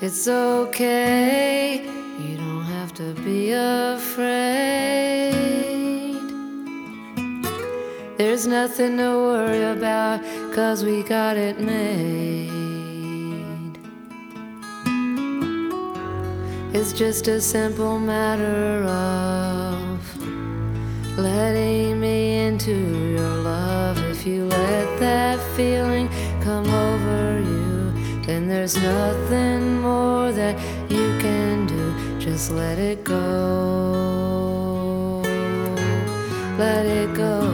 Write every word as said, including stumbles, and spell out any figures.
It's okay, you don't have to be afraid. There's nothing to worry about, 'cause we got it made. It's just a simple matter of letting me into your love. If you let that feeling come over you, then there's nothing more that you can do. Just let it go, let it go.